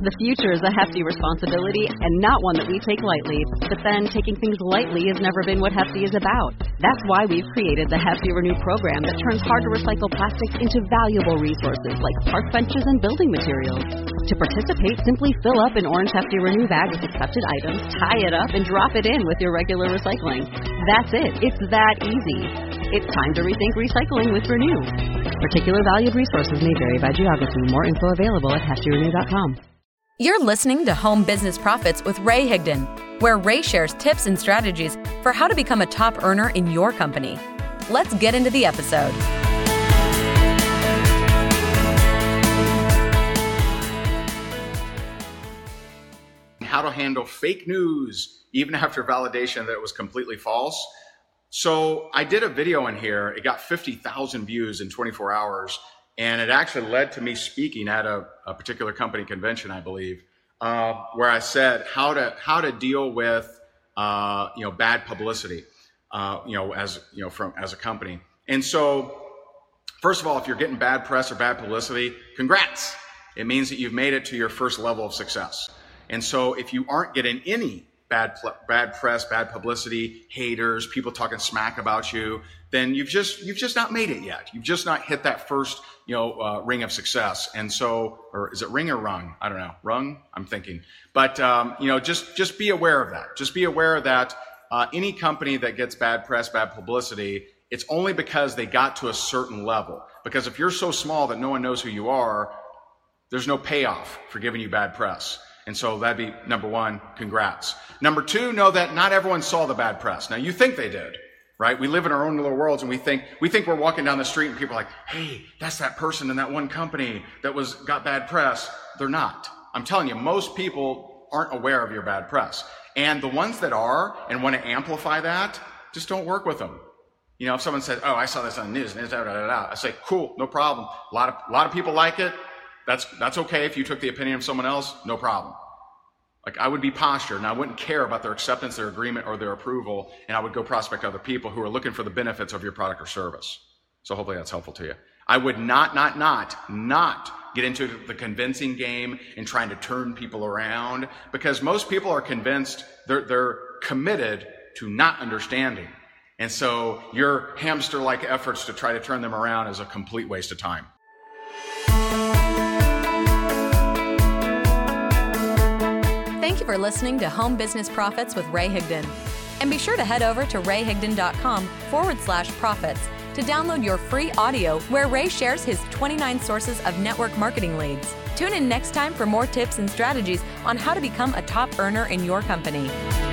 The future is a hefty responsibility and not one that we take lightly. But then taking things lightly has never been what Hefty is about. That's why we've created the Hefty Renew program that turns hard-to-recycle plastics into valuable resources like park benches and building materials. To participate, simply fill up an orange Hefty Renew bag with accepted items, tie it up, and drop it in with your regular recycling. That's it. It's that easy. It's time to rethink recycling with Renew. Particular valued resources may vary by geography. More info available at heftyrenew.com. You're listening to Home Business Profits with Ray Higdon, where Ray shares tips and strategies for how to become a top earner in your company. Let's get into the episode. How to handle fake news, even after validation that it was completely false. So I did a video in here. It got 50,000 views in 24 hours. And it actually led to me speaking at a particular company convention, I believe, where I said how to deal with bad publicity, as a company. And so, first of all, if you're getting bad press or bad publicity, congrats! It means that you've made it to your first level of success. And so, if you aren't getting any bad press, bad publicity, haters, people talking smack about you, then you've just not made it yet. You've just not hit that first, ring of success. And so, or is it ring or rung? I don't know. Rung? I'm thinking. But, just be aware of that. Just be aware that any company that gets bad press, bad publicity, it's only because they got to a certain level. Because if you're so small that no one knows who you are, there's no payoff for giving you bad press. And so that'd be number one, congrats. Number two, know that not everyone saw the bad press. Now you think they did, right? We live in our own little worlds and we think we're walking down the street and people are like, hey, that's that person in that one company that got bad press. They're not. I'm telling you, most people aren't aware of your bad press. And the ones that are and want to amplify that, just don't work with them. If someone says, oh, I saw this on the news, I say, cool, no problem. A lot of people like it. That's okay. If you took the opinion of someone else, no problem. Like I would be postured and I wouldn't care about their acceptance, their agreement, or their approval. And I would go prospect other people who are looking for the benefits of your product or service. So hopefully that's helpful to you. I would not get into the convincing game and trying to turn people around, because most people are convinced, they're committed to not understanding. And so your hamster-like efforts to try to turn them around is a complete waste of time. Thank you for listening to Home Business Profits with Ray Higdon. And be sure to head over to rayhigdon.com/profits to download your free audio where Ray shares his 29 sources of network marketing leads. Tune in next time for more tips and strategies on how to become a top earner in your company.